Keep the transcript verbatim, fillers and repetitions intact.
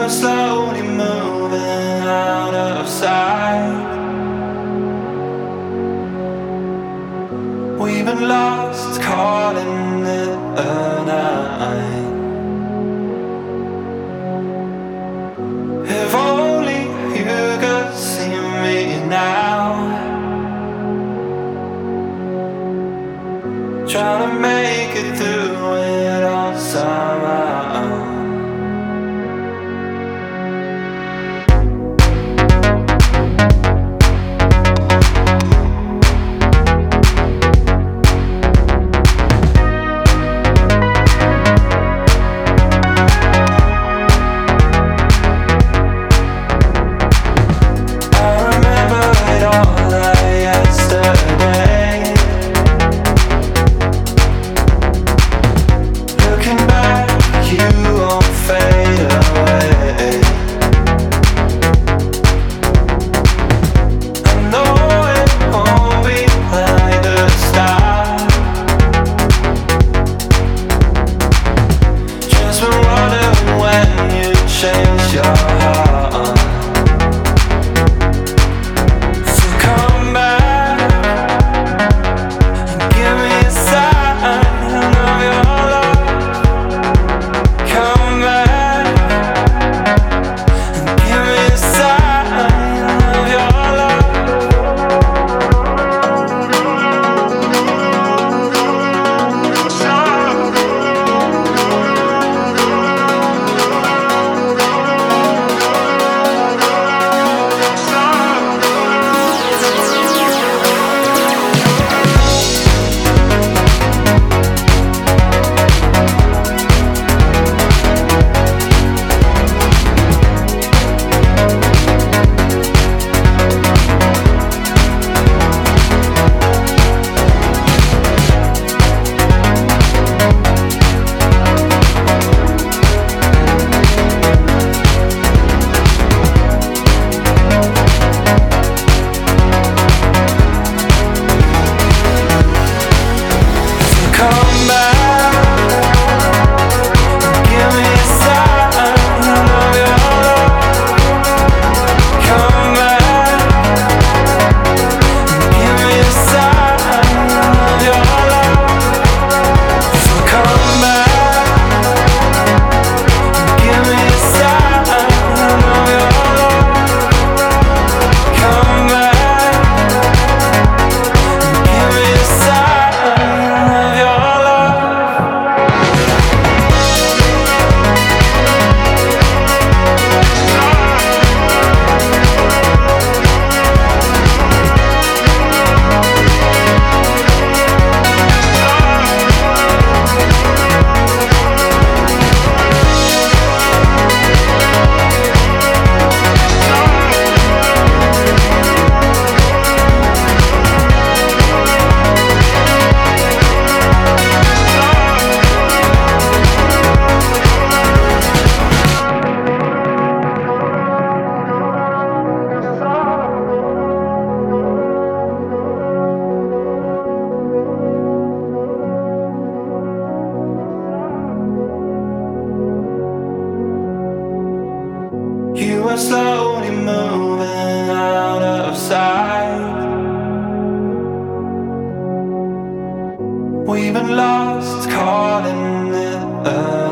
were slowly moving out of sight. We've been lost, calling it a night. If only you could see me now, trying to make it through it all somehow. Change your heart. So come back and give me a sign of your love. Come back and give me a sign of your You are slowly moving out of sight. We've been lost, calling it a